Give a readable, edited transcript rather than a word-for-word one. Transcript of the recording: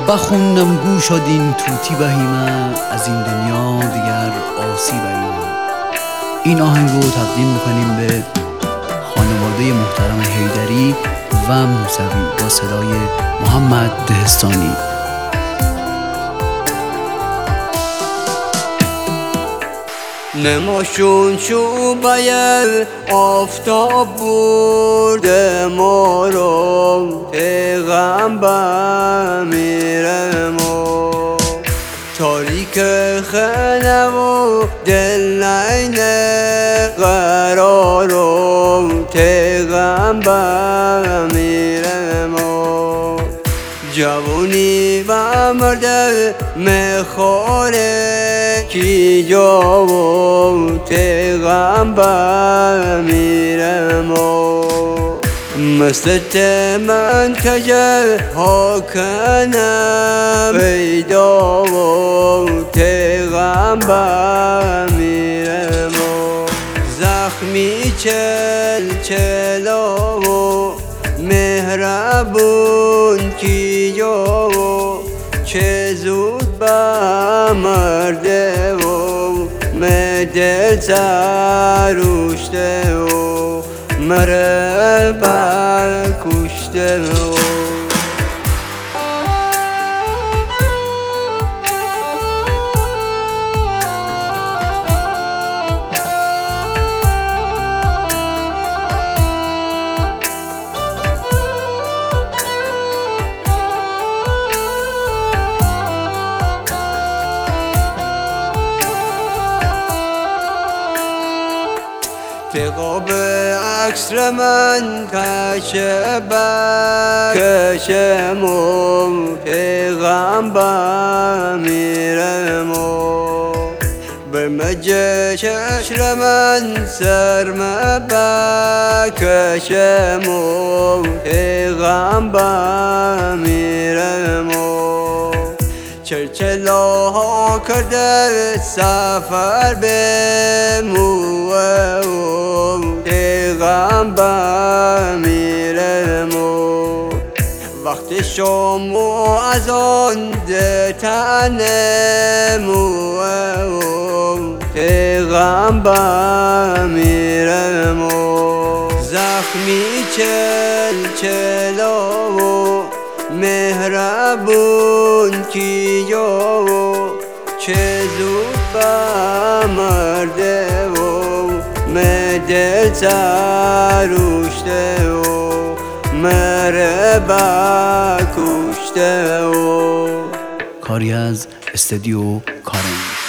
بخوندم گوش شدین توتی بهیمه، از این دنیا دیگر آسی بهیمه. این آهنگ رو تقدیم میکنیم به خانواده محترم حیدری و موسوی با صدای محمد دهستانی. نماشون شوبای آفتاب برده ما رو، پیغمبر میره ما تاریک خانه و دل نینه قرارو، پیغمبر میره ما جوانی و مرده میخوره کی جاو، پیغمبر میره ما مثل من کجه ها کنم پیدا و پیغمبر میره ما زخمی چلا و مهربون کی جاو، چه زود با مرده و دل سروشته و مره برکشته و تقاب عکس من کشمو، پیغمبر میره مو به مجه چشم من سرمه بکشمو، پیغمبر میره مو چلچلاها کرده سفر به موه، پیغمبر میره مو وقت شما از آن دتنه موه، پیغمبر میره مو زخمی چلا و مهربون کی جاو، چه زود با مرده و دل سروشته و مره با کشته و کاری از استودیو کارن.